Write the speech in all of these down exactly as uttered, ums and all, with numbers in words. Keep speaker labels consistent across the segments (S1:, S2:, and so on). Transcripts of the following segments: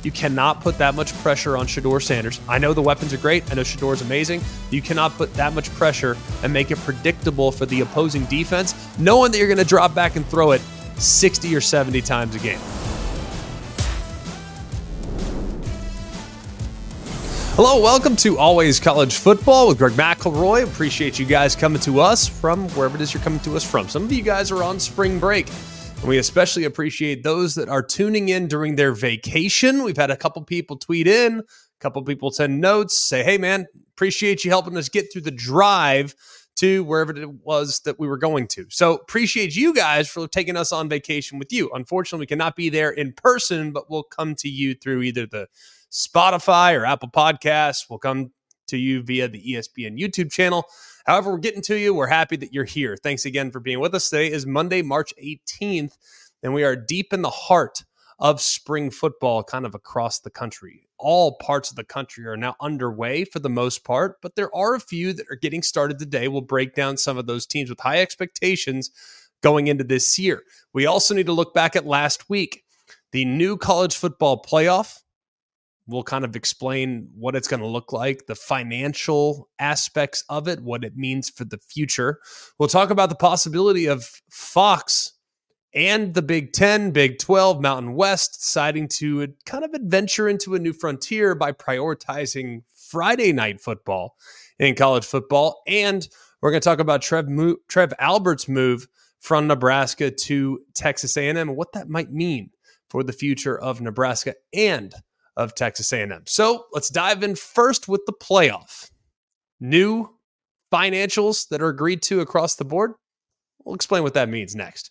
S1: You cannot put that much pressure on Shedeur Sanders. I know the weapons are great. I know Shedeur is amazing. You cannot put that much pressure and make it predictable for the opposing defense, knowing that you're going to drop back and throw it sixty or seventy times a game. Hello, welcome to Always College Football with Greg McElroy. Appreciate you guys coming to us from wherever it is you're coming to us from. Some of you guys are on spring break. And we especially appreciate those that are tuning in during their vacation. We've had a couple people tweet in, a couple people send notes, say, hey, man, appreciate you helping us get through the drive to wherever it was that we were going to. So appreciate you guys for taking us on vacation with you. Unfortunately, we cannot be there in person, but we'll come to you through either the Spotify or Apple Podcasts. We'll come to you via the E S P N YouTube channel. However, we're getting to you. We're happy that you're here. Thanks again for being with us. Today is Monday, March eighteenth, and we are deep in the heart of spring football kind of across the country. All parts of the country are now underway for the most part, but there are a few that are getting started today. We'll break down some of those teams with high expectations going into this year. We also need to look back at last week. The new college football playoff. We'll kind of explain what it's going to look like, the financial aspects of it, what it means for the future. We'll talk about the possibility of Fox and the Big Ten, Big twelve, Mountain West deciding to kind of adventure into a new frontier by prioritizing Friday night football in college football. And we're going to talk about Trev, Mo- Trev Albert's move from Nebraska to Texas A and M and what that might mean for the future of Nebraska and of Texas A and M. So let's dive in first with the playoff. New financials that are agreed to across the board. We'll explain what that means next.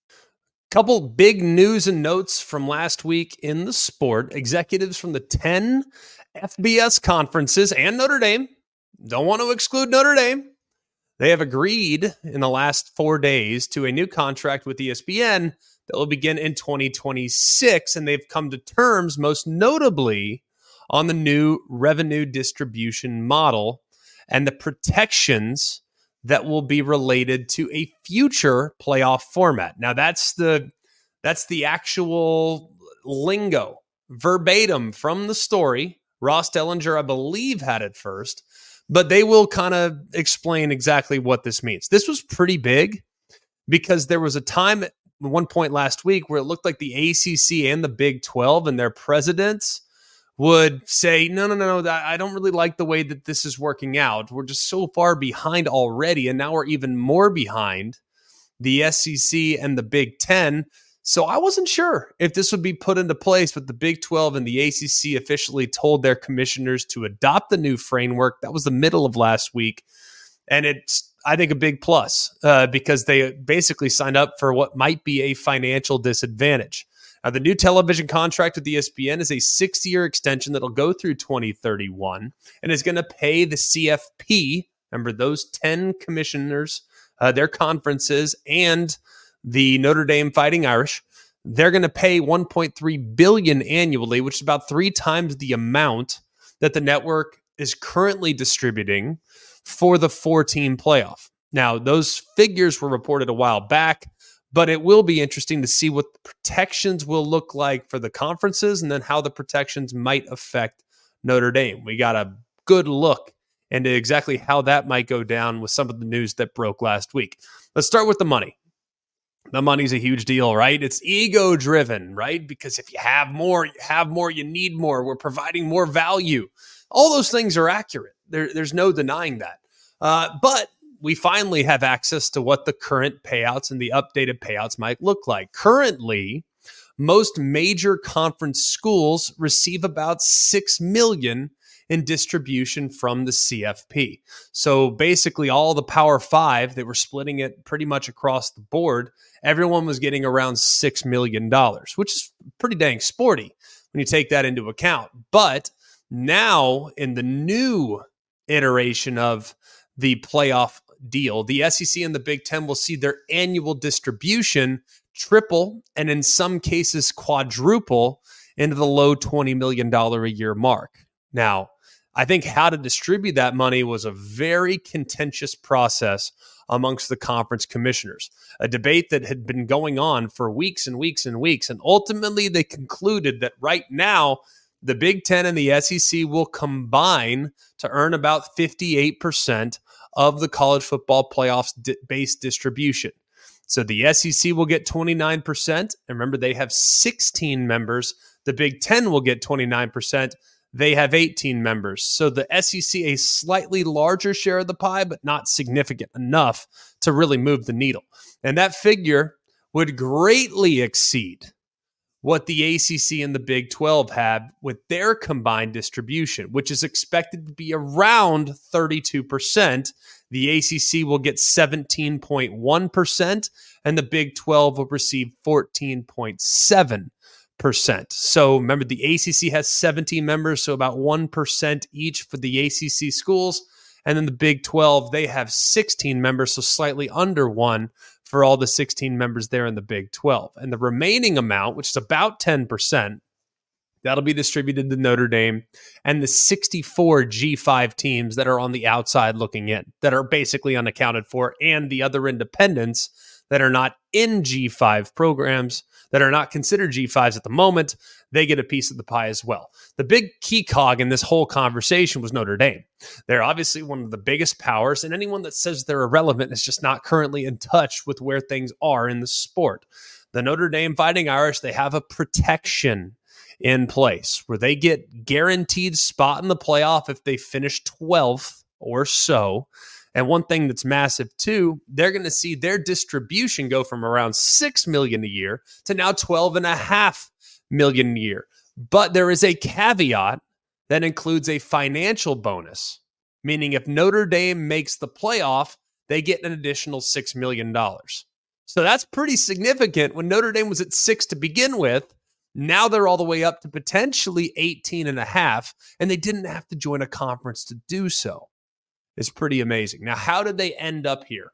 S1: Couple big news and notes from last week in the sport. Executives from the ten F B S conferences and Notre Dame, don't want to exclude Notre Dame, they have agreed in the last four days to a new contract with E S P N that will begin in twenty twenty-six, and they've come to terms, most notably, on the new revenue distribution model and the protections that will be related to a future playoff format. Now, that's the that's the actual lingo, verbatim from the story. Ross Dellinger, I believe, had it first, but they will kind of explain exactly what this means. This was pretty big because there was a time at one point last week where it looked like the A C C and the Big twelve and their presidents would say, no, no, no, no, I don't really like the way that this is working out. We're just so far behind already, and now we're even more behind the S E C and the Big Ten. So I wasn't sure if this would be put into place, but the Big twelve and the A C C officially told their commissioners to adopt the new framework. That was the middle of last week. And it's, I think, a big plus uh, because they basically signed up for what might be a financial disadvantage. Now, the new television contract with E S P N is a six-year extension that'll go through twenty thirty-one and is going to pay the C F P, remember those ten commissioners, uh, their conferences, and the Notre Dame Fighting Irish, they're going to pay one point three billion dollars annually, which is about three times the amount that the network is currently distributing for the four-team playoff. Now, those figures were reported a while back, but it will be interesting to see what the protections will look like for the conferences and then how the protections might affect Notre Dame. We got a good look into exactly how that might go down with some of the news that broke last week. Let's start with the money. The money's a huge deal, right? It's ego-driven, right? Because if you have more, you have more, you need more. We're providing more value. All those things are accurate. There, there's no denying that. Uh, but we finally have access to what the current payouts and the updated payouts might look like. Currently, most major conference schools receive about six million dollars in distribution from the C F P. So basically all the Power Five, they were splitting it pretty much across the board. Everyone was getting around six million dollars, which is pretty dang sporty when you take that into account. But now in the new iteration of the playoff deal, the S E C and the Big Ten will see their annual distribution triple and in some cases quadruple into the low twenty million dollars a year mark. Now, I think how to distribute that money was a very contentious process amongst the conference commissioners, a debate that had been going on for weeks and weeks and weeks. And ultimately, they concluded that right now, the Big Ten and the S E C will combine to earn about fifty-eight percent of the college football playoffs di- base distribution. So the S E C will get twenty-nine percent. And remember, they have sixteen members. The Big Ten will get twenty-nine percent. They have eighteen members. So the S E C, a slightly larger share of the pie, but not significant enough to really move the needle. And that figure would greatly exceed what the A C C and the Big twelve have with their combined distribution, which is expected to be around thirty-two percent. The A C C will get seventeen point one percent, and the Big twelve will receive fourteen point seven percent. So remember, the A C C has seventeen members, so about one percent each for the A C C schools. And then the Big twelve, they have sixteen members, so slightly under one for all the sixteen members there in the Big twelve. And the remaining amount, which is about ten percent, that'll be distributed to Notre Dame and the sixty-four G five teams that are on the outside looking in, that are basically unaccounted for, and the other independents that are not in G five programs, that are not considered G fives at the moment. They get a piece of the pie as well. The big key cog in this whole conversation was Notre Dame. They're obviously one of the biggest powers, and anyone that says they're irrelevant is just not currently in touch with where things are in the sport. The Notre Dame Fighting Irish, they have a protection in place where they get guaranteed spot in the playoff if they finish twelfth or so. And one thing that's massive too, they're going to see their distribution go from around six million dollars a year to now twelve and a half million dollars a year. But there is a caveat that includes a financial bonus, meaning if Notre Dame makes the playoff, they get an additional six million dollars. So that's pretty significant. When Notre Dame was at six to begin with, now they're all the way up to potentially eighteen and a half, and they didn't have to join a conference to do so. It's pretty amazing. Now, how did they end up here?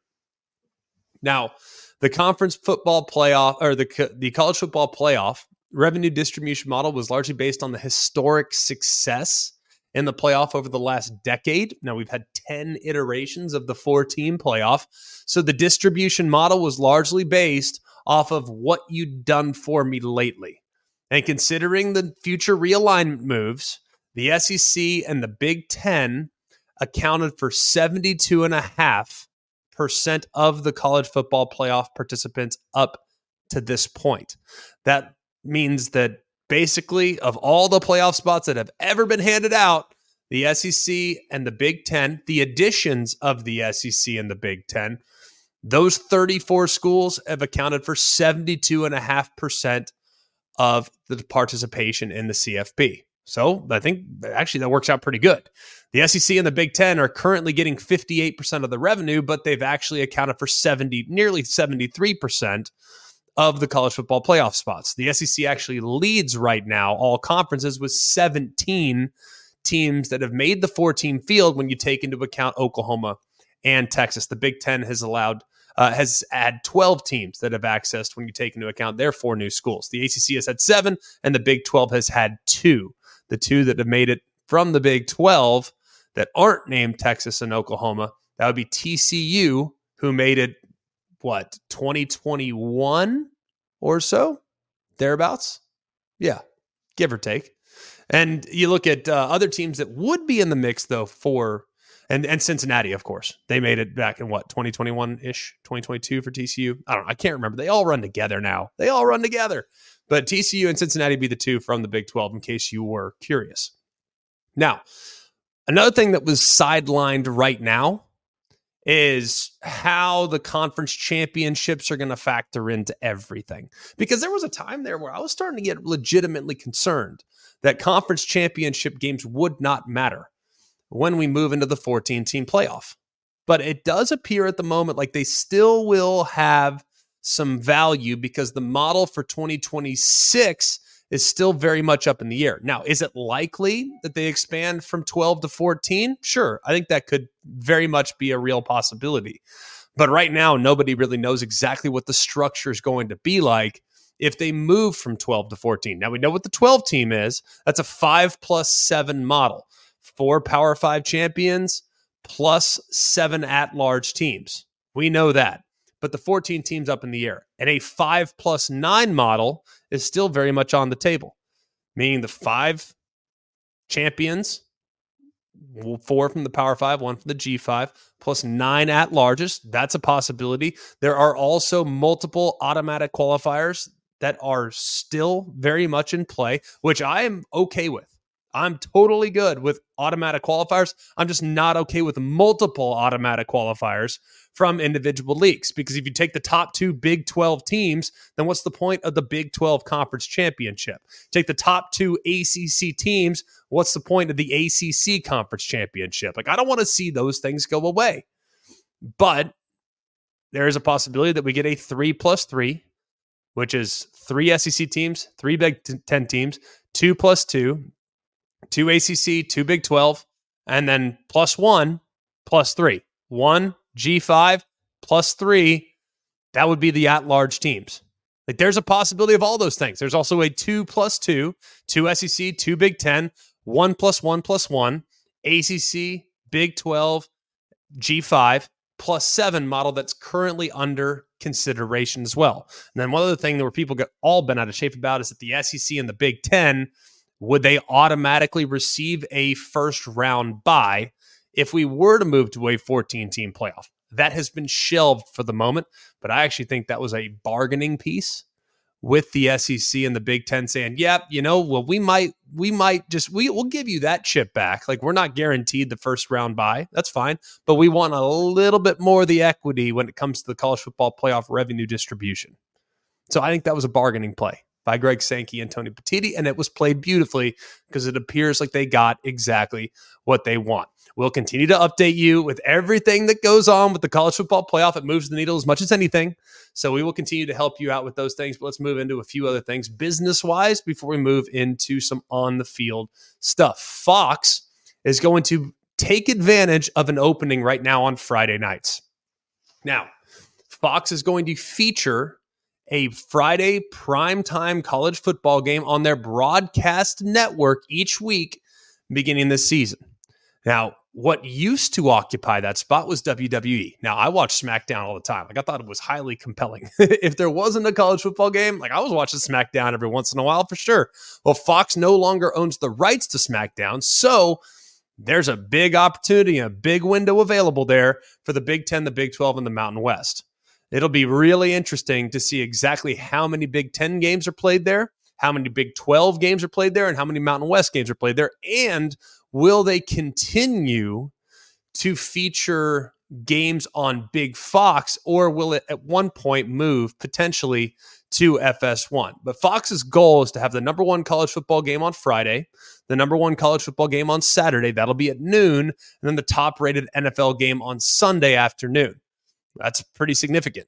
S1: Now, the conference football playoff, or the, the college football playoff revenue distribution model was largely based on the historic success in the playoff over the last decade. Now, we've had ten iterations of the four-team playoff. So the distribution model was largely based off of what you'd done for me lately. And considering the future realignment moves, the S E C and the Big Ten accounted for seventy-two and a half percent of the college football playoff participants up to this point. That means that basically of all the playoff spots that have ever been handed out, the S E C and the Big Ten, the additions of the S E C and the Big Ten, those thirty-four schools have accounted for seventy-two and a half percent of the participation in the C F P. So I think actually that works out pretty good. The S E C and the Big Ten are currently getting fifty-eight percent of the revenue, but they've actually accounted for seventy, nearly seventy-three percent of the college football playoff spots. The S E C actually leads right now all conferences with seventeen teams that have made the four-team field when you take into account Oklahoma and Texas. The Big Ten has allowed uh, has had twelve teams that have accessed when you take into account their four new schools. The A C C has had seven, and the Big twelve has had two. The two that have made it from the Big twelve that aren't named Texas and Oklahoma, that would be T C U, who made it, what, twenty twenty-one or so? Thereabouts? Yeah, give or take. And you look at uh, other teams that would be in the mix, though, for, and, and Cincinnati, of course. They made it back in, what, twenty twenty-one-ish, twenty twenty-two for T C U? I don't know. I can't remember. They all run together now. They all run together. But T C U and Cincinnati be the two from the Big twelve, in case you were curious. Now, another thing that was sidelined right now is how the conference championships are going to factor into everything. Because there was a time there where I was starting to get legitimately concerned that conference championship games would not matter when we move into the fourteen-team playoff. But it does appear at the moment like they still will have some value because the model for twenty twenty-six is still very much up in the air. Now, is it likely that they expand from twelve to fourteen? Sure. I think that could very much be a real possibility. But right now, nobody really knows exactly what the structure is going to be like if they move from twelve to fourteen. Now, we know what the twelve team is. That's a five plus seven model. Four Power Five champions plus seven at-large teams. We know that. But the fourteen teams up in the air. And a five plus nine model is still very much on the table, meaning the five champions, four from the Power Five, one from the G five, plus nine at larges. That's a possibility. There are also multiple automatic qualifiers that are still very much in play, which I am okay with. I'm totally good with automatic qualifiers. I'm just not okay with multiple automatic qualifiers from individual leagues, because if you take the top two Big twelve teams, then what's the point of the Big twelve Conference Championship? Take the top two A C C teams, what's the point of the A C C Conference Championship? Like, I don't want to see those things go away. But there is a possibility that we get a three plus three, which is three S E C teams, three Big Ten teams, two plus two, two A C C, two Big twelve, and then plus one, plus three. One G five plus three, that would be the at-large teams. Like, there's a possibility of all those things. There's also a two plus two, two S E C, two Big Ten, one plus one plus one, A C C, Big twelve, G five, plus seven model that's currently under consideration as well. And then one other thing that where people get all bent out of shape about is that the S E C and the Big Ten, would they automatically receive a first round bye if we were to move to a fourteen-team playoff? That has been shelved for the moment, but I actually think that was a bargaining piece with the S E C and the Big Ten saying, yeah, you know, well, we might, we might just, we will give you that chip back. Like, we're not guaranteed the first round bye. That's fine. But we want a little bit more of the equity when it comes to the college football playoff revenue distribution. So I think that was a bargaining play by Greg Sankey and Tony Petitti, and it was played beautifully because it appears like they got exactly what they want. We'll continue to update you with everything that goes on with the college football playoff. It moves the needle as much as anything. So we will continue to help you out with those things. But let's move into a few other things business-wise before we move into some on-the-field stuff. Fox is going to take advantage of an opening right now on Friday nights. Now, Fox is going to feature a Friday primetime college football game on their broadcast network each week beginning this season. Now, what used to occupy that spot was W W E. Now, I watch SmackDown all the time. Like, I thought it was highly compelling. If there wasn't a college football game, like, I was watching SmackDown every once in a while for sure. Well, Fox no longer owns the rights to SmackDown, so there's a big opportunity, a big window available there for the Big Ten, the Big twelve, and the Mountain West. It'll be really interesting to see exactly how many Big Ten games are played there, how many Big twelve games are played there, and how many Mountain West games are played there. And will they continue to feature games on Big Fox, or will it at one point move potentially to F S one? But Fox's goal is to have the number one college football game on Friday, the number one college football game on Saturday. That'll be at noon, and then the top-rated N F L game on Sunday afternoon. That's pretty significant.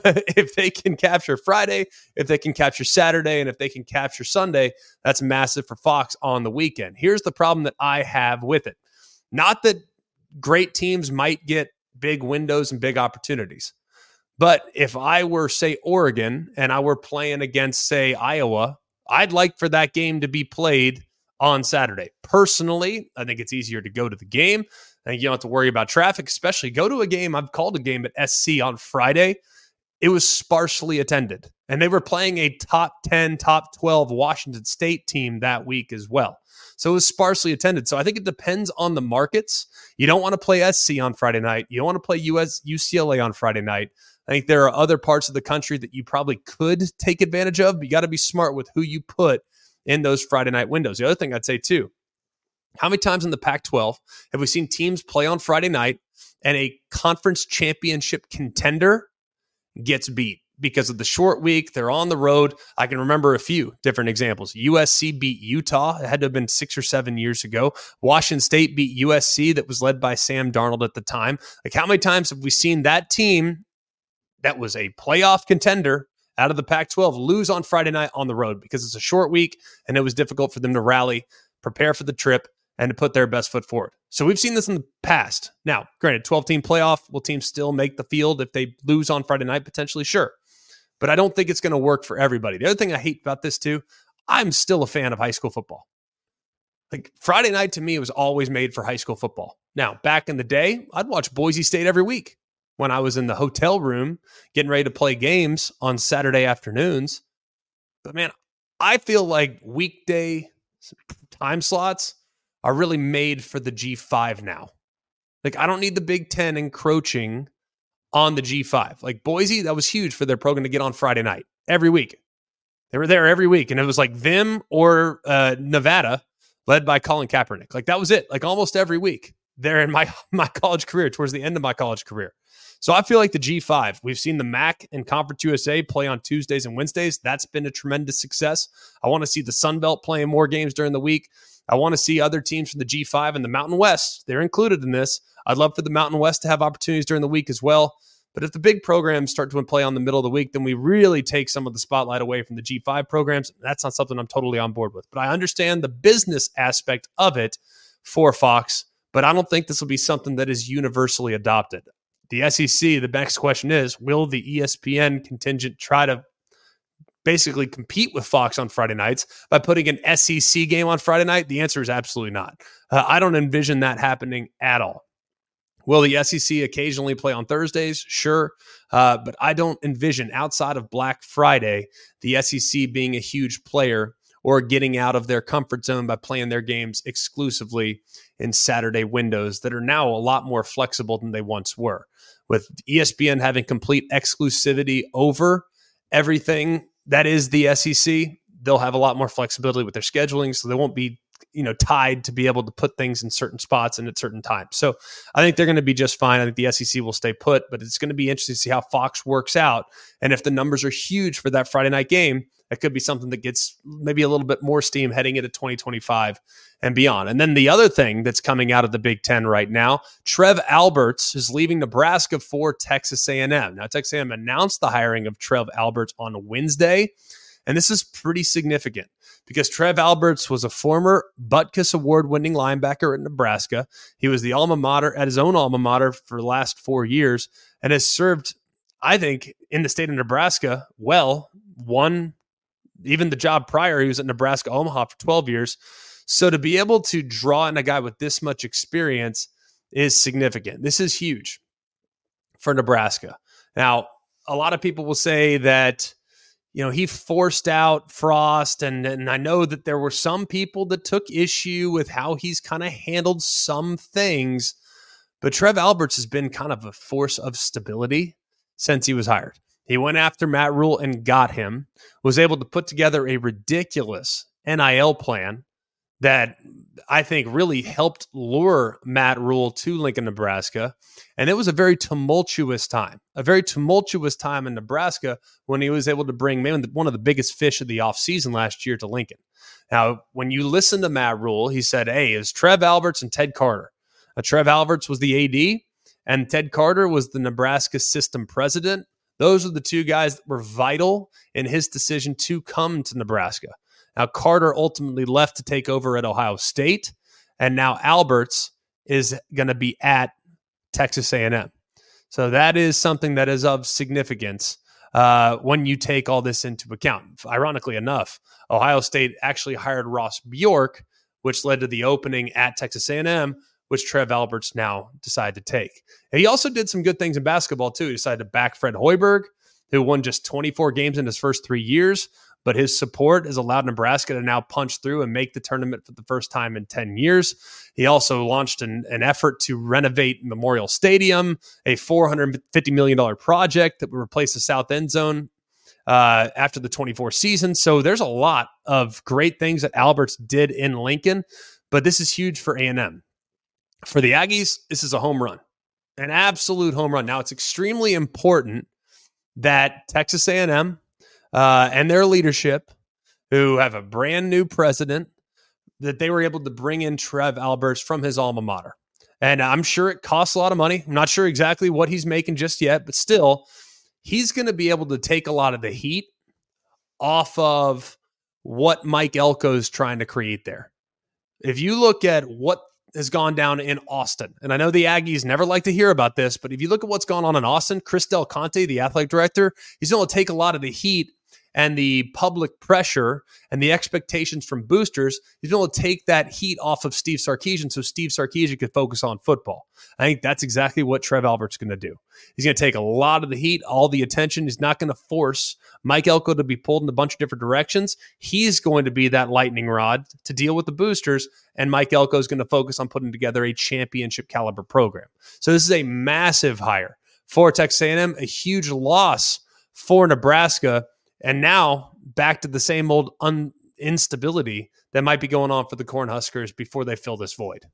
S1: If they can capture Friday, if they can capture Saturday, and if they can capture Sunday, that's massive for Fox on the weekend. Here's the problem that I have with it. Not that great teams might get big windows and big opportunities, but if I were, say, Oregon, and I were playing against, say, Iowa, I'd like for that game to be played on Saturday. Personally, I think it's easier to go to the game. I think you don't have to worry about traffic, especially go to a game. I've called a game at S C on Friday. It was sparsely attended, and they were playing a top ten, top twelve Washington State team that week as well. So it was sparsely attended. So I think it depends on the markets. You don't want to play S C on Friday night. You don't want to play U S U C L A on Friday night. I think there are other parts of the country that you probably could take advantage of, but you got to be smart with who you put in those Friday night windows. The other thing I'd say too, how many times in the Pac twelve have we seen teams play on Friday night and a conference championship contender gets beat because of the short week? They're on the road. I can remember a few different examples. U S C beat Utah. It had to have been six or seven years ago. Washington State beat U S C that was led by Sam Darnold at the time. Like, how many times have we seen that team that was a playoff contender out of the Pac twelve lose on Friday night on the road because it's a short week and it was difficult for them to rally, prepare for the trip, and to put their best foot forward? So we've seen this in the past. Now, granted, twelve-team playoff, will teams still make the field if they lose on Friday night? Potentially, sure. But I don't think it's going to work for everybody. The other thing I hate about this too, I'm still a fan of high school football. Like, Friday night to me was always made for high school football. Now, back in the day, I'd watch Boise State every week when I was in the hotel room getting ready to play games on Saturday afternoons. But man, I feel like weekday time slots are really made for the G five now. Like, I don't need the Big Ten encroaching on the G five. Like Boise, that was huge for their program to get on Friday night every week. They were there every week, and it was like them or uh, Nevada, led by Colin Kaepernick. Like that was it. Like almost every week there in my my college career, towards the end of my college career. So I feel like the G five, we've seen the M A C and Conference U S A play on Tuesdays and Wednesdays. That's been a tremendous success. I want to see the Sun Belt playing more games during the week. I want to see other teams from the G five and the Mountain West. They're included in this. I'd love for the Mountain West to have opportunities during the week as well. But if the big programs start to play on the middle of the week, then we really take some of the spotlight away from the G five programs. That's not something I'm totally on board with. But I understand the business aspect of it for Fox, but I don't think this will be something that is universally adopted. The S E C, the next question is, will the E S P N contingent try to basically compete with Fox on Friday nights by putting an S E C game on Friday night? The answer is absolutely not. Uh, I don't envision that happening at all. Will the S E C occasionally play on Thursdays? Sure. Uh, but I don't envision, outside of Black Friday, the S E C being a huge player or getting out of their comfort zone by playing their games exclusively in Saturday windows that are now a lot more flexible than they once were. With E S P N having complete exclusivity over everything that is the S E C, they'll have a lot more flexibility with their scheduling, so they won't be, you know, tied to be able to put things in certain spots and at certain times. So I think they're going to be just fine. I think the S E C will stay put, but it's going to be interesting to see how Fox works out. And if the numbers are huge for that Friday night game, it could be something that gets maybe a little bit more steam heading into twenty twenty-five and beyond. And then the other thing that's coming out of the Big Ten right now, Trev Alberts is leaving Nebraska for Texas A and M. Now, Texas A and M announced the hiring of Trev Alberts on Wednesday, and this is pretty significant because Trev Alberts was a former Butkus Award-winning linebacker at Nebraska. He was the alma mater at his own alma mater for the last four years and has served, I think, in the state of Nebraska well, won even the job prior. He was at Nebraska Omaha for twelve years. So to be able to draw in a guy with this much experience is significant. This is huge for Nebraska. Now, a lot of people will say that, you know, he forced out Frost, and, and I know that there were some people that took issue with how he's kind of handled some things, but Trev Alberts has been kind of a force of stability since he was hired. He went after Matt Rule and got him, was able to put together a ridiculous N I L plan that I think really helped lure Matt Rule to Lincoln, Nebraska. And it was a very tumultuous time, a very tumultuous time in Nebraska when he was able to bring maybe one of the biggest fish of the offseason last year to Lincoln. Now, when you listen to Matt Rule, he said, hey, it's Trev Alberts and Ted Carter. Uh, Trev Alberts was the A D, and Ted Carter was the Nebraska system president. Those are the two guys that were vital in his decision to come to Nebraska. Now, Carter ultimately left to take over at Ohio State, and now Alberts is going to be at Texas A and M. So that is something that is of significance uh, when you take all this into account. Ironically enough, Ohio State actually hired Ross Bjork, which led to the opening at Texas A and M, which Trev Alberts now decided to take. And he also did some good things in basketball, too. He decided to back Fred Hoiberg, who won just twenty-four games in his first three years, but his support has allowed Nebraska to now punch through and make the tournament for the first time in ten years. He also launched an, an effort to renovate Memorial Stadium, a four hundred fifty million dollars project that would replace the south end zone uh, after the twenty-four season. So there's a lot of great things that Alberts did in Lincoln, but this is huge for A and M. For the Aggies, this is a home run, an absolute home run. Now, it's extremely important that Texas A and M uh, and their leadership, who have a brand new president, that they were able to bring in Trev Alberts from his alma mater. And I'm sure it costs a lot of money. I'm not sure exactly what he's making just yet, but still, he's going to be able to take a lot of the heat off of what Mike Elko is trying to create there. If you look at what has gone down in Austin, and I know the Aggies never like to hear about this, but if you look at what's gone on in Austin, Chris Del Conte, the athletic director, he's going to take a lot of the heat and the public pressure and the expectations from boosters, he's able to take that heat off of Steve Sarkisian so Steve Sarkisian could focus on football. I think that's exactly what Trev Albert's going to do. He's going to take a lot of the heat, all the attention. He's not going to force Mike Elko to be pulled in a bunch of different directions. He's going to be that lightning rod to deal with the boosters, and Mike Elko is going to focus on putting together a championship caliber program. So this is a massive hire for Texas A and M, a huge loss for Nebraska, and now back to the same old un- instability that might be going on for the Cornhuskers before they fill this void.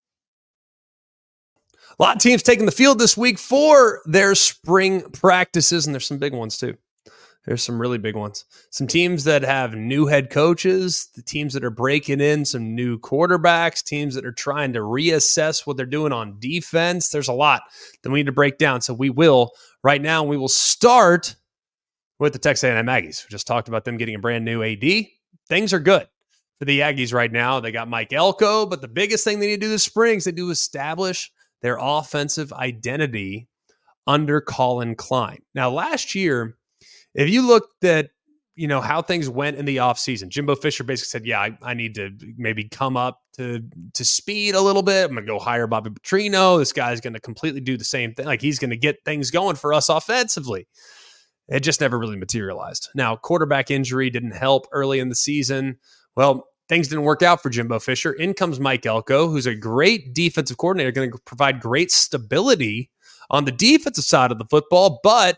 S1: A lot of teams taking the field this week for their spring practices, and there's some big ones too. There's some really big ones. Some teams that have new head coaches, the teams that are breaking in some new quarterbacks, teams that are trying to reassess what they're doing on defense. There's a lot that we need to break down. So we will right now. We will start with the Texas A and M Aggies. We just talked about them getting a brand new A D. Things are good for the Aggies right now. They got Mike Elko, but the biggest thing they need to do this spring is they do establish their offensive identity under Colin Klein. Now, last year, if you looked at, you know, how things went in the offseason, Jimbo Fisher basically said, yeah, I, I need to maybe come up to, to speed a little bit. I'm going to go hire Bobby Petrino. This guy's going to completely do the same thing. Like, he's going to get things going for us offensively. It just never really materialized. Now, quarterback injury didn't help early in the season. Well, things didn't work out for Jimbo Fisher. In comes Mike Elko, who's a great defensive coordinator, going to provide great stability on the defensive side of the football, but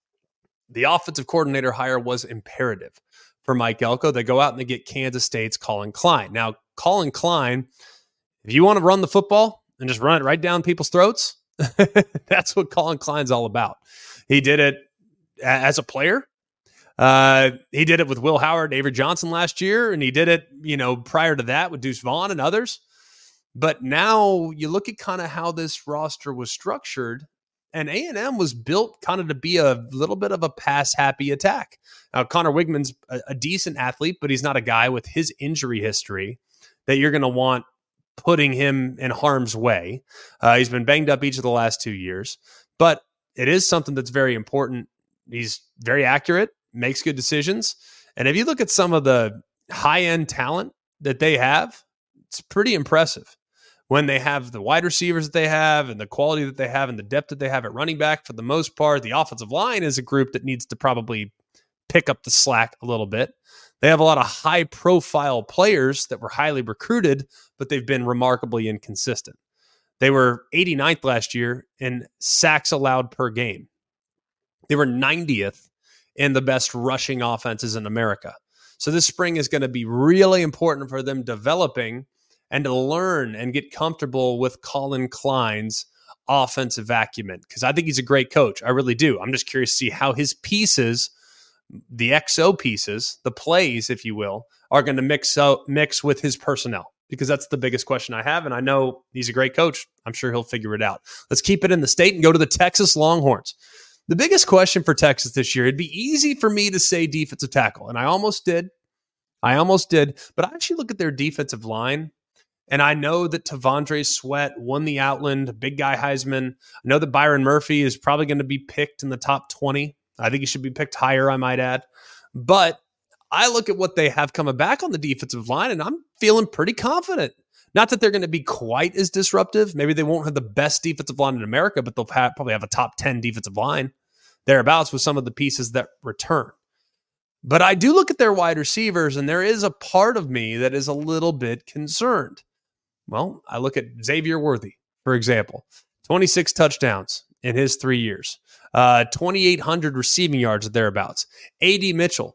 S1: the offensive coordinator hire was imperative for Mike Elko. They go out and they get Kansas State's Colin Klein. Now, Colin Klein, if you want to run the football and just run it right down people's throats, that's what Colin Klein's all about. He did it as a player. Uh, he did it with Will Howard, Avery Johnson last year, and he did it, you know, prior to that with Deuce Vaughn and others. But now you look at kind of how this roster was structured, and A and M was built kind of to be a little bit of a pass-happy attack. Now, Connor Wigman's a, a decent athlete, but he's not a guy with his injury history that you're going to want putting him in harm's way. Uh, he's been banged up each of the last two years, but it is something that's very important. He's very accurate, makes good decisions. And if you look at some of the high-end talent that they have, it's pretty impressive. When they have the wide receivers that they have and the quality that they have and the depth that they have at running back, for the most part, the offensive line is a group that needs to probably pick up the slack a little bit. They have a lot of high-profile players that were highly recruited, but they've been remarkably inconsistent. They were eighty-ninth last year in sacks allowed per game. They were ninetieth in the best rushing offenses in America. So this spring is going to be really important for them developing and to learn and get comfortable with Colin Klein's offensive acumen, because I think he's a great coach. I really do. I'm just curious to see how his pieces, the X O pieces, the plays, if you will, are going to mix out, mix with his personnel, because that's the biggest question I have. And I know he's a great coach. I'm sure he'll figure it out. Let's keep it in the state and go to the Texas Longhorns. The biggest question for Texas this year, it'd be easy for me to say defensive tackle, and I almost did. I almost did. But I actually look at their defensive line, and I know that Tavondre Sweat won the Outland, big guy Heisman. I know that Byron Murphy is probably going to be picked in the top twenty. I think he should be picked higher, I might add. But I look at what they have coming back on the defensive line, and I'm feeling pretty confident. Not that they're going to be quite as disruptive. Maybe they won't have the best defensive line in America, but they'll have, probably have a top ten defensive line thereabouts with some of the pieces that return. But I do look at their wide receivers, and there is a part of me that is a little bit concerned. Well, I look at Xavier Worthy, for example, twenty-six touchdowns in his three years, uh, twenty-eight hundred receiving yards thereabouts. A D Mitchell,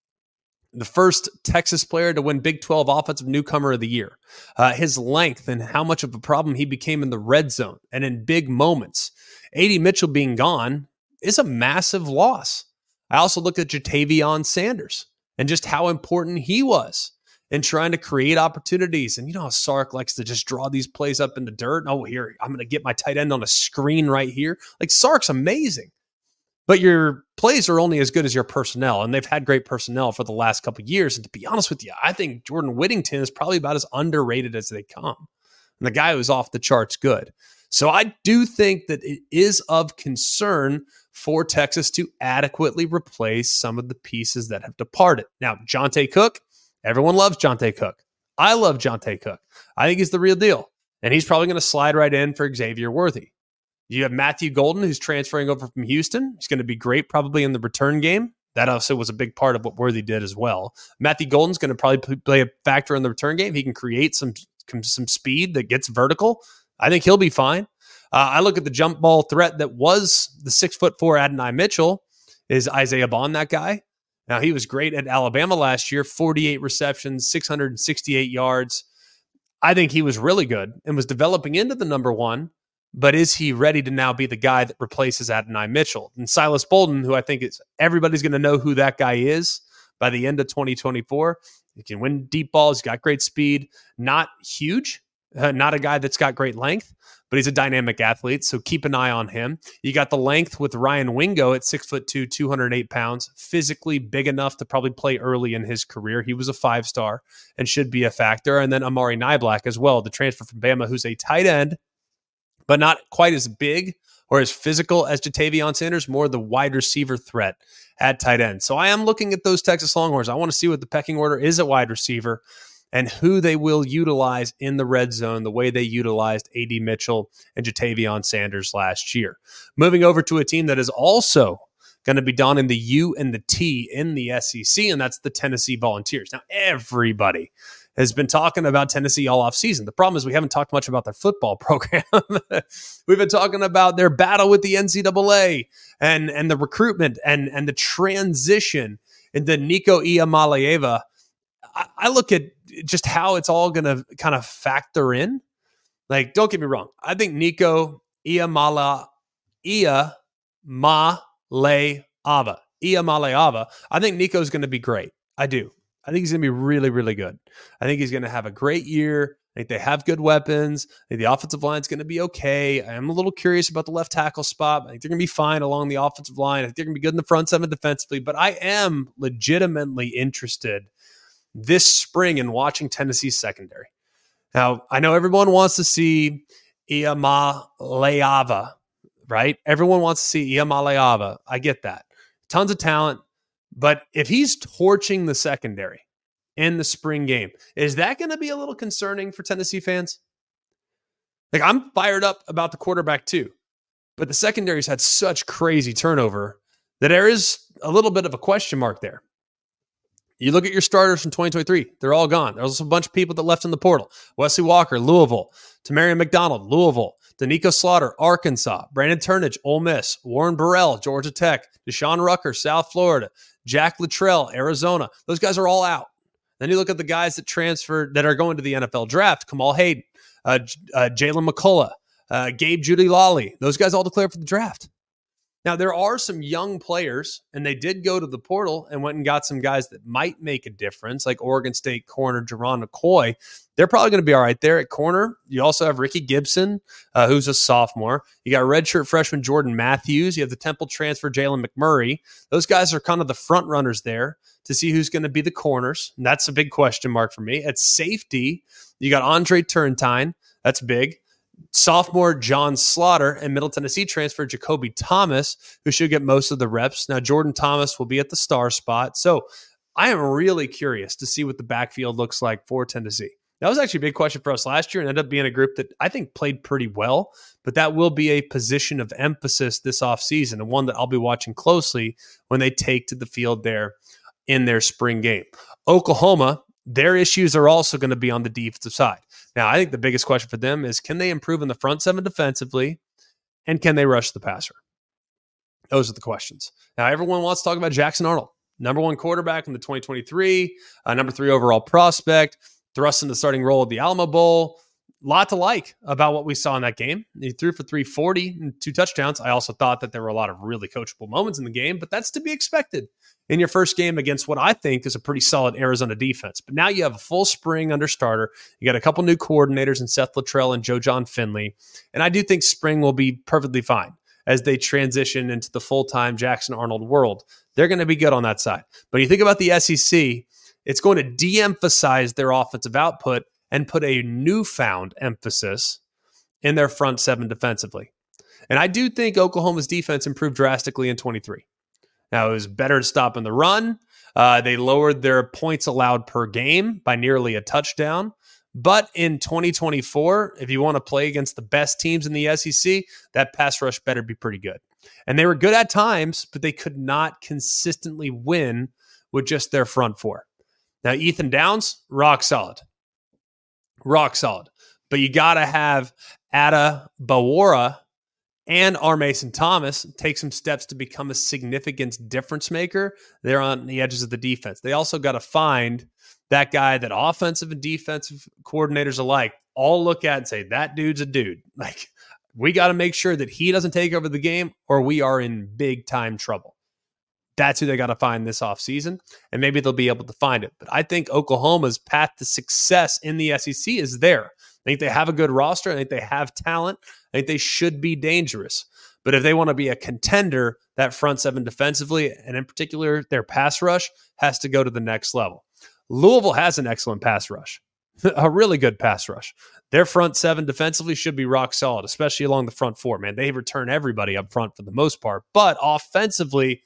S1: the first Texas player to win Big twelve Offensive Newcomer of the Year. Uh, his length and how much of a problem he became in the red zone and in big moments. A D Mitchell being gone is a massive loss. I also look at Jatavion Sanders and just how important he was in trying to create opportunities. And you know how Sark likes to just draw these plays up in the dirt. Oh, here, I'm going to get my tight end on a screen right here. Like, Sark's amazing. But your plays are only as good as your personnel, and they've had great personnel for the last couple of years. And to be honest with you, I think Jordan Whittington is probably about as underrated as they come. And the guy who's off the charts good. So I do think that it is of concern for Texas to adequately replace some of the pieces that have departed. Now, Jonte Cook, everyone loves Jonte Cook. I love Jonte Cook. I think he's the real deal. And he's probably going to slide right in for Xavier Worthy. You have Matthew Golden, who's transferring over from Houston. He's going to be great probably in the return game. That also was a big part of what Worthy did as well. Matthew Golden's going to probably play a factor in the return game. He can create some, some speed that gets vertical. I think he'll be fine. Uh, I look at the jump ball threat that was the six foot four Adonai Mitchell. Is Isaiah Bond that guy? Now, he was great at Alabama last year, forty-eight receptions, six hundred sixty-eight yards. I think he was really good and was developing into the number one, but is he ready to now be the guy that replaces Adonai Mitchell? And Silas Bolden, who I think is everybody's going to know who that guy is by the end of twenty twenty-four. He can win deep balls. He's got great speed, not huge, uh, not a guy that's got great length, but he's a dynamic athlete, so keep an eye on him. You got the length with Ryan Wingo at six foot two, two hundred eight pounds, physically big enough to probably play early in his career. He was a five-star and should be a factor. And then Amari Niblack as well, the transfer from Bama, who's a tight end, but not quite as big or as physical as Jatavion Sanders, more the wide receiver threat at tight end. So I am looking at those Texas Longhorns. I want to see what the pecking order is at wide receiver and who they will utilize in the red zone the way they utilized A D Mitchell and Jatavion Sanders last year. Moving over to a team that is also going to be donning the U and the T in the S E C, and that's the Tennessee Volunteers. Now, everybody has been talking about Tennessee all offseason. The problem is we haven't talked much about their football program. We've been talking about their battle with the N C double A and, and the recruitment and, and the transition into Nico Iamaleava. I, I look at just how it's all going to kind of factor in. Like, don't get me wrong. I think Nico Iamala, Iamaleava, Iamaleava, I think Nico's going to be great. I do. I think he's going to be really, really good. I think he's going to have a great year. I think they have good weapons. I think the offensive line is going to be okay. I am a little curious about the left tackle spot. I think they're going to be fine along the offensive line. I think they're going to be good in the front seven defensively. But I am legitimately interested this spring in watching Tennessee's secondary. Now, I know everyone wants to see Iamaleava, right? Everyone wants to see Iamaleava. I get that. Tons of talent. But if he's torching the secondary in the spring game, is that going to be a little concerning for Tennessee fans? Like, I'm fired up about the quarterback too, but the secondary's had such crazy turnover that there is a little bit of a question mark there. You look at your starters from twenty twenty-three, they're all gone. There's also a bunch of people that left in the portal. Wesley Walker, Louisville. Tamarion McDonald, Louisville. Danico Slaughter, Arkansas. Brandon Turnage, Ole Miss. Warren Burrell, Georgia Tech. Deshaun Rucker, South Florida. Jack Luttrell, Arizona. Those guys are all out. Then you look at the guys that transferred, that are going to the N F L draft. Kamal Hayden, uh, uh, Jalen McCullough, uh, Gabe Judy Lawley. Those guys all declared for the draft. Now, there are some young players, and they did go to the portal and went and got some guys that might make a difference, like Oregon State corner Jerron McCoy. They're probably going to be all right there at corner. You also have Ricky Gibson, uh, who's a sophomore. You got redshirt freshman Jordan Matthews. You have the Temple transfer Jalen McMurray. Those guys are kind of the front runners there to see who's going to be the corners. And that's a big question mark for me. At safety, you got Andre Turrentine. That's big. Sophomore John Slaughter, and Middle Tennessee transfer Jacoby Thomas, who should get most of the reps. Now, Jordan Thomas will be at the star spot. So I am really curious to see what the backfield looks like for Tennessee. That was actually a big question for us last year and ended up being a group that I think played pretty well, but that will be a position of emphasis this offseason and one that I'll be watching closely when they take to the field there in their spring game. Oklahoma, their issues are also going to be on the defensive side. Now, I think the biggest question for them is, can they improve in the front seven defensively, and can they rush the passer? Those are the questions. Now, everyone wants to talk about Jackson Arnold, number one quarterback in the twenty twenty-three, uh, number three overall prospect, thrust in the starting role at the Alamo Bowl. Lot to like about what we saw in that game. He threw for three forty and two touchdowns. I also thought that there were a lot of really coachable moments in the game, but that's to be expected in your first game against what I think is a pretty solid Arizona defense. But now you have a full spring under starter. You got a couple new coordinators in Seth Luttrell and Joe John Finley. And I do think spring will be perfectly fine as they transition into the full-time Jackson Arnold world. They're going to be good on that side. But you think about the S E C, it's going to de-emphasize their offensive output and put a newfound emphasis in their front seven defensively. And I do think Oklahoma's defense improved drastically in twenty-three. Now, it was better at stopping the run. Uh, they lowered their points allowed per game by nearly a touchdown. But in twenty twenty-four, if you want to play against the best teams in the S E C, that pass rush better be pretty good. And they were good at times, but they could not consistently win with just their front four. Now, Ethan Downs, rock solid. Rock solid. But you got to have Ada Bawara and R. Mason Thomas take some steps to become a significant difference maker there on the edges of the defense. They also got to find that guy that offensive and defensive coordinators alike all look at and say, that dude's a dude. Like, we got to make sure that he doesn't take over the game or we are in big time trouble. That's who they got to find this offseason, and maybe they'll be able to find it. But I think Oklahoma's path to success in the S E C is there. I think they have a good roster. I think they have talent. I think they should be dangerous. But if they want to be a contender, that front seven defensively, and in particular their pass rush, has to go to the next level. Louisville has an excellent pass rush, a really good pass rush. Their front seven defensively should be rock solid, especially along the front four. Man, they return everybody up front for the most part. But offensively,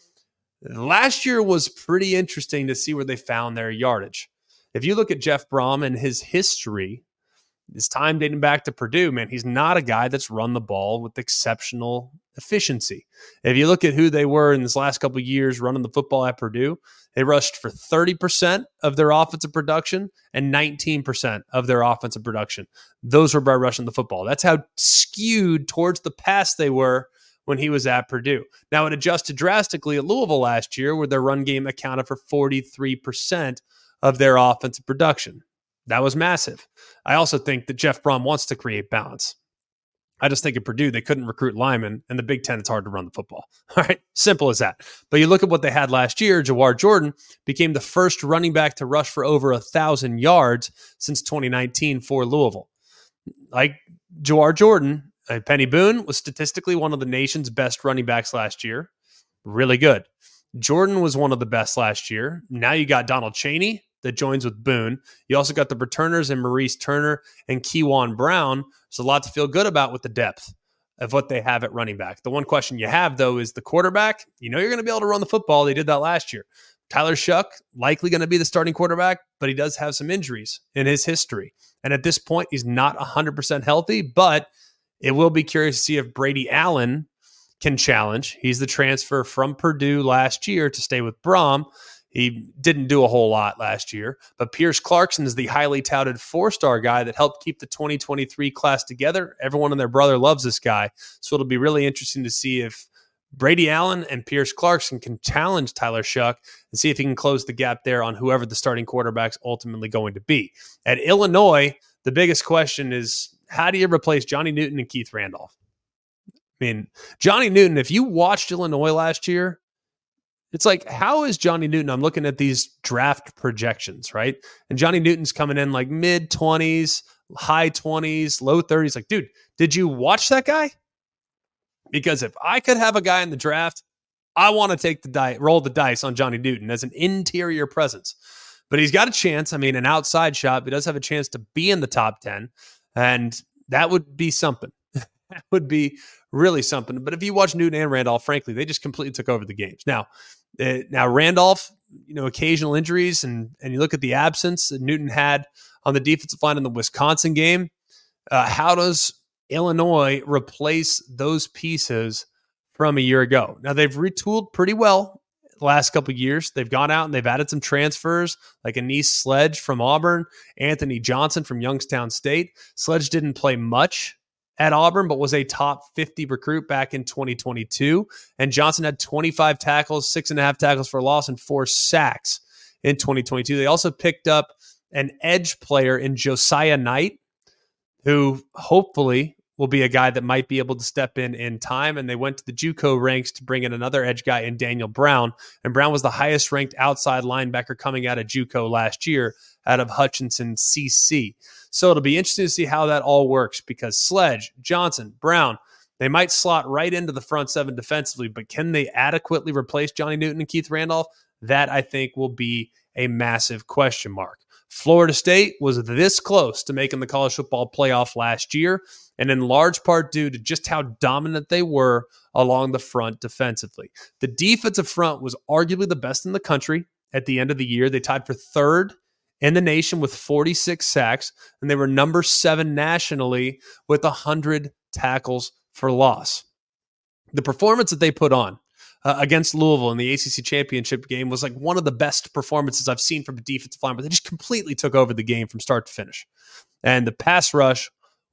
S1: last year was pretty interesting to see where they found their yardage. If you look at Jeff Brom and his history, his time dating back to Purdue, man, he's not a guy that's run the ball with exceptional efficiency. If you look at who they were in this last couple of years running the football at Purdue, they rushed for thirty percent of their offensive production and nineteen percent of their offensive production. Those were by rushing the football. That's how skewed towards the pass they were when he was at Purdue. Now, it adjusted drastically at Louisville last year, where their run game accounted for forty-three percent of their offensive production. That was massive. I also think that Jeff Brom wants to create balance. I just think at Purdue, they couldn't recruit linemen, and the Big Ten, it's hard to run the football. All right, simple as that. But you look at what they had last year, Jawar Jordan became the first running back to rush for over one thousand yards since twenty nineteen for Louisville. Like Jawar Jordan, uh, Penny Boone was statistically one of the nation's best running backs last year. Really good. Jordan was one of the best last year. Now you got Donald Chaney that joins with Boone. You also got the returners in Maurice Turner and Kewan Brown. There's a lot to feel good about with the depth of what they have at running back. The one question you have, though, is the quarterback. You know you're going to be able to run the football. They did that last year. Tyler Shuck, likely going to be the starting quarterback, but he does have some injuries in his history. And at this point, he's not one hundred percent healthy, but it will be curious to see if Brady Allen can challenge. He's the transfer from Purdue last year to stay with Brom. He didn't do a whole lot last year, but Pierce Clarkson is the highly touted four-star guy that helped keep the twenty twenty-three class together. Everyone and their brother loves this guy. So it'll be really interesting to see if Brady Allen and Pierce Clarkson can challenge Tyler Shuck and see if he can close the gap there on whoever the starting quarterback's ultimately going to be. At Illinois, the biggest question is, how do you replace Johnny Newton and Keith Randolph? I mean, Johnny Newton, if you watched Illinois last year, it's like, how is Johnny Newton? I'm looking at these draft projections, right? And Johnny Newton's coming in like mid-twenties, high twenties, low thirties. Like, dude, did you watch that guy? Because if I could have a guy in the draft, I want to take the die, roll the dice on Johnny Newton as an interior presence. But he's got a chance. I mean, an outside shot, but he does have a chance to be in the top ten. And that would be something. That would be really something. But if you watch Newton and Randolph, frankly, they just completely took over the games. Now, uh, now Randolph, you know, occasional injuries, and and you look at the absence that Newton had on the defensive line in the Wisconsin game. Uh, how does Illinois replace those pieces from a year ago? Now, they've retooled pretty well the last couple of years. They've gone out and they've added some transfers like Anise Sledge from Auburn, Anthony Johnson from Youngstown State. Sledge didn't play much at Auburn, but was a top fifty recruit back in twenty twenty-two. And Johnson had twenty-five tackles, six and a half tackles for a loss, and four sacks in twenty twenty-two. They also picked up an edge player in Josiah Knight, who hopefully will be a guy that might be able to step in in time. And they went to the JUCO ranks to bring in another edge guy in Daniel Brown. And Brown was the highest ranked outside linebacker coming out of JUCO last year out of Hutchinson C C. So it'll be interesting to see how that all works, because Sledge, Johnson, Brown, they might slot right into the front seven defensively, but can they adequately replace Johnny Newton and Keith Randolph? That, I think, will be a massive question mark. Florida State was this close to making the college football playoff last year, and in large part due to just how dominant they were along the front defensively. The defensive front was arguably the best in the country at the end of the year. They tied for third in the nation with forty-six sacks, and they were number seven nationally with one hundred tackles for loss. The performance that they put on uh, against Louisville in the A C C championship game was like one of the best performances I've seen from a defensive line, but they just completely took over the game from start to finish. And the pass rush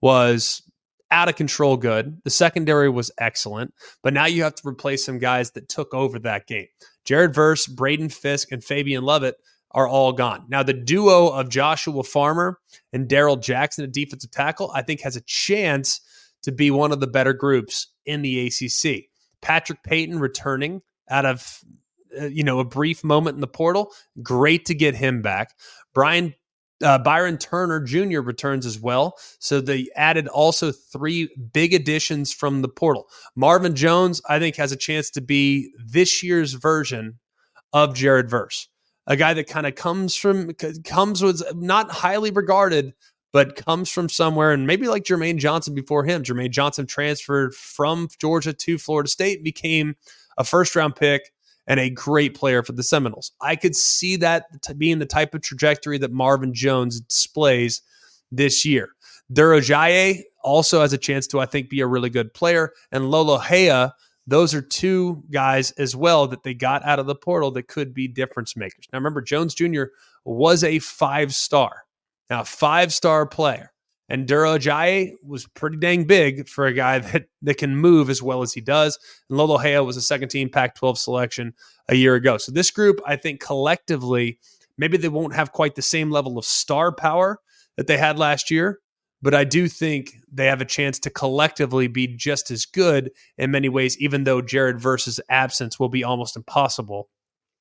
S1: was out of control good. The secondary was excellent, but now you have to replace some guys that took over that game. Jared Verse, Braden Fisk, and Fabian Lovett are all gone. Now, the duo of Joshua Farmer and Daryl Jackson at defensive tackle, I think has a chance to be one of the better groups in the A C C. Patrick Payton returning out of uh, you know a brief moment in the portal. Great to get him back. Brian uh, Byron Turner Junior returns as well. So they added also three big additions from the portal. Marvin Jones, I think, has a chance to be this year's version of Jared Verse. A guy that kind of comes from, comes with not highly regarded, but comes from somewhere, and maybe like Jermaine Johnson before him. Jermaine Johnson transferred from Georgia to Florida State, became a first-round pick, and a great player for the Seminoles. I could see that being the type of trajectory that Marvin Jones displays this year. Duro Ajayi also has a chance to, I think, be a really good player, and Lolo Hea, those are two guys as well that they got out of the portal that could be difference makers. Now, remember, Jones Junior was a five-star. Now, five-star player. And Duro Ajayi was pretty dang big for a guy that, that can move as well as he does. And Lolo Hea was a second-team Pac twelve selection a year ago. So this group, I think collectively, maybe they won't have quite the same level of star power that they had last year, but I do think they have a chance to collectively be just as good in many ways, even though Jared Verse's absence will be almost impossible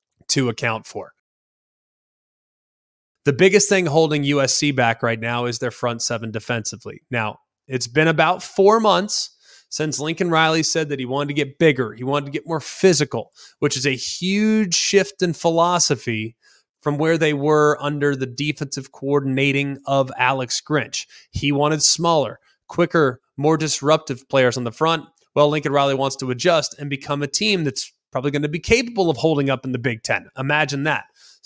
S1: to account for. The biggest thing holding U S C back right now is their front seven defensively. Now, it's been about four months since Lincoln Riley said that he wanted to get bigger. He wanted to get more physical, which is a huge shift in philosophy from where they were under the defensive coordinating of Alex Grinch. He wanted smaller, quicker, more disruptive players on the front. Well, Lincoln Riley wants to adjust and become a team that's probably going to be capable of holding up in the Big Ten. Imagine that.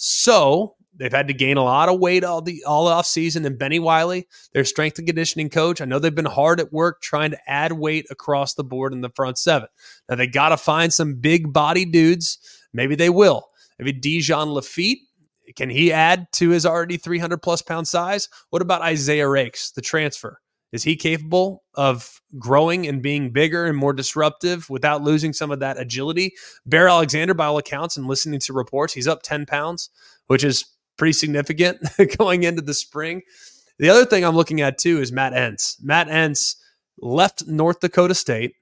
S1: So they've had to gain a lot of weight all the all off season. And Benny Wiley, their strength and conditioning coach, I know they've been hard at work trying to add weight across the board in the front seven. Now they got to find some big body dudes. Maybe they will. Maybe Dijon Lafitte. Can he add to his already three hundred plus pound size? What about Isaiah Rakes, the transfer? Is he capable of growing and being bigger and more disruptive without losing some of that agility? Bear Alexander, by all accounts and listening to reports, he's up ten pounds, which is pretty significant going into the spring. The other thing I'm looking at too is Matt Entz. Matt Entz left North Dakota State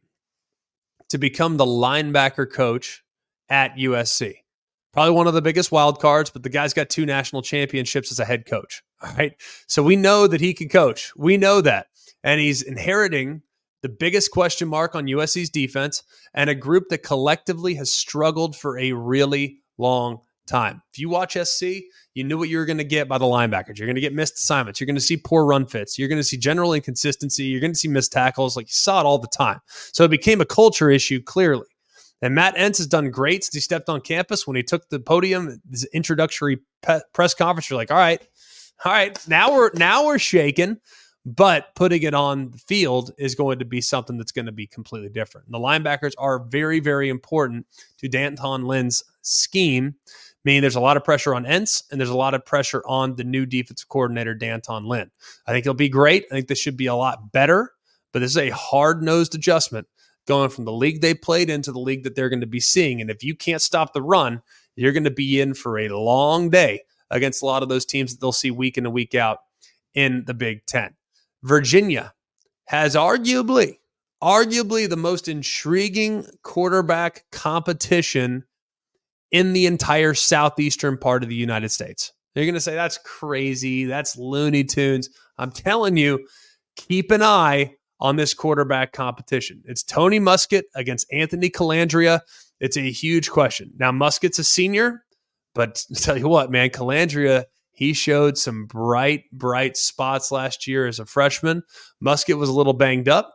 S1: to become the linebacker coach at U S C. Probably one of the biggest wild cards, but the guy's got two national championships as a head coach. All right. So we know that he can coach. We know that. And he's inheriting the biggest question mark on U S C's defense and a group that collectively has struggled for a really long time. If you watch S C, you knew what you were going to get by the linebackers. You're going to get missed assignments. You're going to see poor run fits. You're going to see general inconsistency. You're going to see missed tackles. Like you saw it all the time. So it became a culture issue, clearly. And Matt Entz has done great since he stepped on campus. When he took the podium, his introductory pe- press conference, you're like, all right, all right, now we're now we're shaking. But putting it on the field is going to be something that's going to be completely different. And the linebackers are very, very important to D'Anton Lynn's scheme, meaning there's a lot of pressure on Entz and there's a lot of pressure on the new defensive coordinator, D'Anton Lynn. I think he'll be great. I think this should be a lot better, but this is a hard-nosed adjustment going from the league they played into the league that they're going to be seeing. And if you can't stop the run, you're going to be in for a long day against a lot of those teams that they'll see week in and week out in the Big Ten. Virginia has arguably, arguably the most intriguing quarterback competition in the entire southeastern part of the United States. You're going to say, that's crazy. That's Looney Tunes. I'm telling you, keep an eye on this quarterback competition. It's Tony Muskett against Anthony Calandria. It's a huge question. Now, Muskett's a senior, but I'll tell you what, man, Calandria, He showed some bright, bright spots last year as a freshman. Muskett was a little banged up,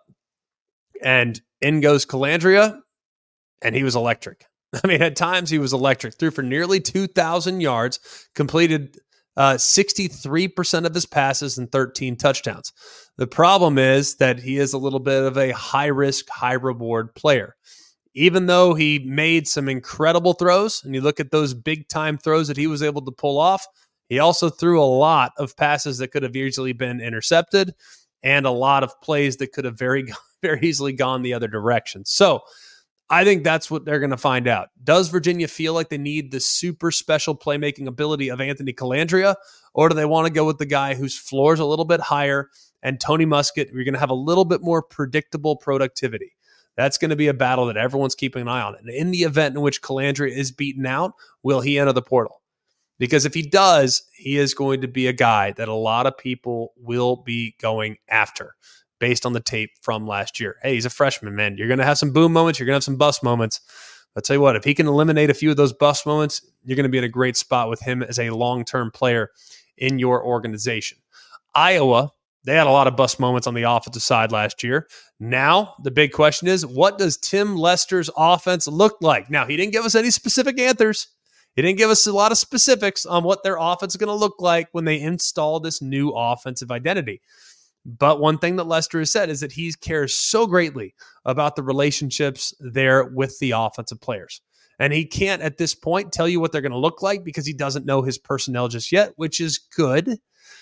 S1: and in goes Colandrea, and he was electric. I mean, at times he was electric. Threw for nearly two thousand yards, completed uh, sixty-three percent of his passes and thirteen touchdowns. The problem is that he is a little bit of a high-risk, high-reward player. Even though he made some incredible throws, and you look at those big-time throws that he was able to pull off, he also threw a lot of passes that could have easily been intercepted and a lot of plays that could have very, very easily gone the other direction. So I think that's what they're going to find out. Does Virginia feel like they need the super special playmaking ability of Anthony Colandrea, or do they want to go with the guy whose floor is a little bit higher and Tony Muskett, you're going to have a little bit more predictable productivity? That's going to be a battle that everyone's keeping an eye on. And in the event in which Colandrea is beaten out, will he enter the portal? Because if he does, he is going to be a guy that a lot of people will be going after based on the tape from last year. Hey, he's a freshman, man. You're going to have some boom moments. You're going to have some bust moments. I'll tell you what, if he can eliminate a few of those bust moments, you're going to be in a great spot with him as a long-term player in your organization. Iowa, they had a lot of bust moments on the offensive side last year. Now, the big question is, what does Tim Lester's offense look like? Now, he didn't give us any specific answers. He didn't give us a lot of specifics on what their offense is going to look like when they install this new offensive identity. But one thing that Lester has said is that he cares so greatly about the relationships there with the offensive players. And he can't at this point tell you what they're going to look like because he doesn't know his personnel just yet, which is good.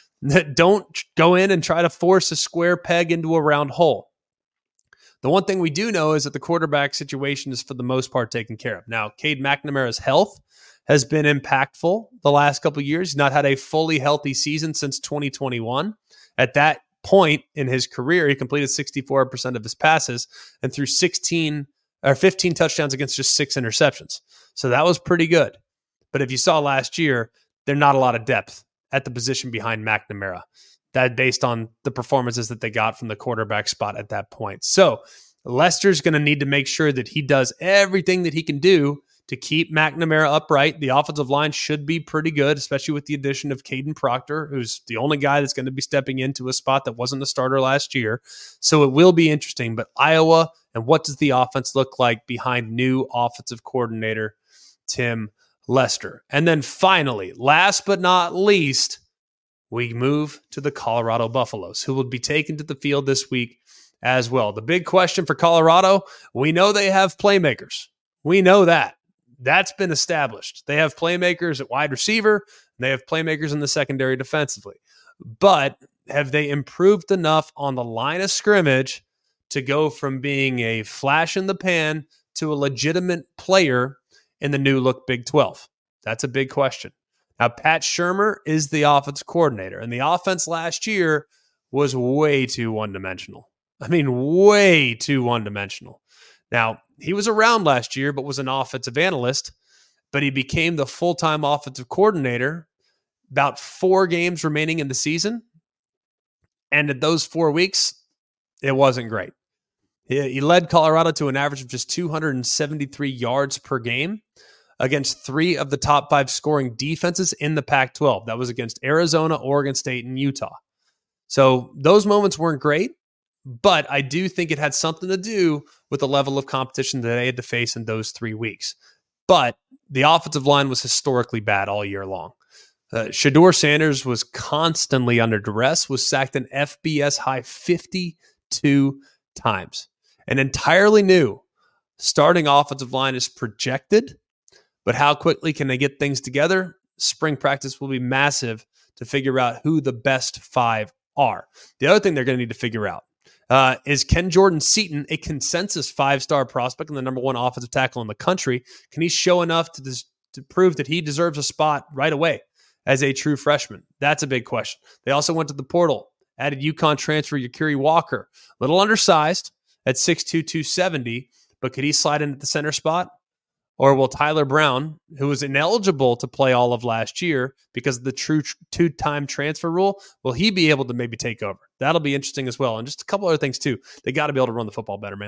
S1: Don't go in and try to force a square peg into a round hole. The one thing we do know is that the quarterback situation is for the most part taken care of. Now, Cade McNamara's health has been impactful the last couple of years. He's not had a fully healthy season since twenty twenty-one. At that point in his career, he completed sixty-four percent of his passes and threw sixteen or fifteen touchdowns against just six interceptions. So that was pretty good. But if you saw last year, there's not a lot of depth at the position behind McNamara. That based on the performances that they got from the quarterback spot at that point. So Lester's going to need to make sure that he does everything that he can do to keep McNamara upright. The offensive line should be pretty good, especially with the addition of Caden Proctor, who's the only guy that's going to be stepping into a spot that wasn't a starter last year. So it will be interesting. But Iowa, and what does the offense look like behind new offensive coordinator Tim Lester? And then finally, last but not least, we move to the Colorado Buffaloes, who will be taken to the field this week as well. The big question for Colorado, we know they have playmakers. We know that. That's been established. They have playmakers at wide receiver. And they have playmakers in the secondary defensively. But have they improved enough on the line of scrimmage to go from being a flash in the pan to a legitimate player in the new look Big twelve? That's a big question. Now, Pat Shurmur is the offense coordinator, and the offense last year was way too one-dimensional. I mean, way too one-dimensional. Now, he was around last year, but was an offensive analyst, but he became the full-time offensive coordinator about four games remaining in the season. And at those four weeks, it wasn't great. He, he led Colorado to an average of just two hundred seventy-three yards per game against three of the top five scoring defenses in the Pac twelve. That was against Arizona, Oregon State, and Utah. So those moments weren't great, but I do think it had something to do with the level of competition that they had to face in those three weeks. But the offensive line was historically bad all year long. Uh, Shedeur Sanders was constantly under duress, was sacked an F B S high fifty-two times. An entirely new starting offensive line is projected, but how quickly can they get things together? Spring practice will be massive to figure out who the best five are. The other thing they're going to need to figure out uh, is, can Jordan Seaton, a consensus five-star prospect and the number one offensive tackle in the country, can he show enough to, dis- to prove that he deserves a spot right away as a true freshman? That's a big question. They also went to the portal, added UConn transfer Yakiri Walker, a little undersized at six two, two seventy, but could he slide into the center spot? Or will Tyler Brown, who was ineligible to play all of last year because of the true tr- two-time transfer rule, will he be able to maybe take over? That'll be interesting as well. And just a couple other things, too. They got to be able to run the football better, man.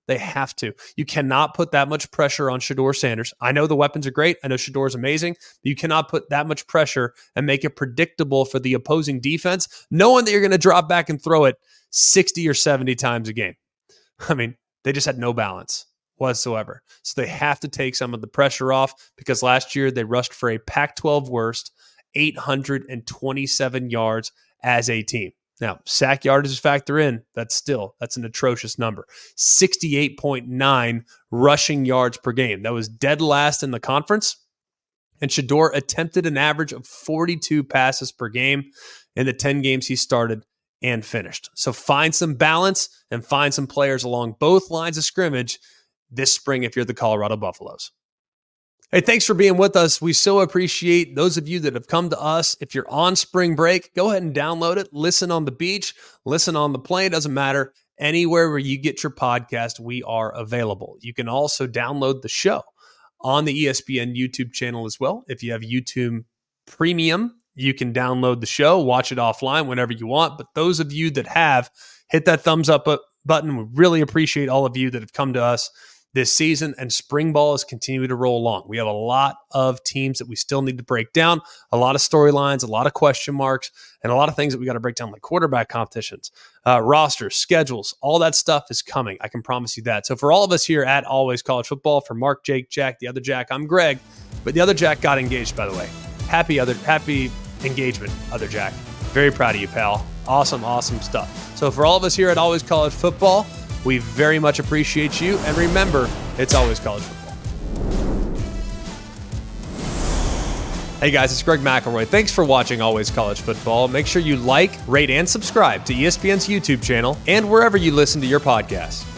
S1: They have to. You cannot put that much pressure on Shedeur Sanders. I know the weapons are great. I know Shedeur is amazing. But you cannot put that much pressure and make it predictable for the opposing defense, knowing that you're going to drop back and throw it sixty or seventy times a game. I mean, they just had no balance whatsoever. So they have to take some of the pressure off, because last year they rushed for a Pac twelve worst eight hundred twenty-seven yards as a team. Now, sack yardage factor in, that's still, that's an atrocious number. sixty-eight point nine rushing yards per game. That was dead last in the conference. And Shedeur attempted an average of forty-two passes per game in the ten games he started and finished. So find some balance and find some players along both lines of scrimmage this spring if you're the Colorado Buffaloes. Hey, thanks for being with us. We so appreciate those of you that have come to us. If you're on spring break, go ahead and download it. Listen on the beach, listen on the plane, doesn't matter. Anywhere where you get your podcast, we are available. You can also download the show on the E S P N YouTube channel as well. If you have YouTube Premium, you can download the show, watch it offline whenever you want. But those of you that have, hit that thumbs up button. We really appreciate all of you that have come to us this season, and spring ball is continuing to roll along. We have a lot of teams that we still need to break down, a lot of storylines, a lot of question marks, and a lot of things that we got to break down, like quarterback competitions, uh, rosters, schedules, all that stuff is coming. I can promise you that. So for all of us here at Always College Football, for Mark, Jake, Jack, the other Jack, I'm Greg, but the other Jack got engaged, by the way. Happy other, happy engagement, other Jack. Very proud of you, pal. Awesome, awesome stuff. So for all of us here at Always College Football, we very much appreciate you. And remember, it's always college football. Hey guys, it's Greg McElroy. Thanks for watching Always College Football. Make sure you like, rate, and subscribe to E S P N's YouTube channel and wherever you listen to your podcasts.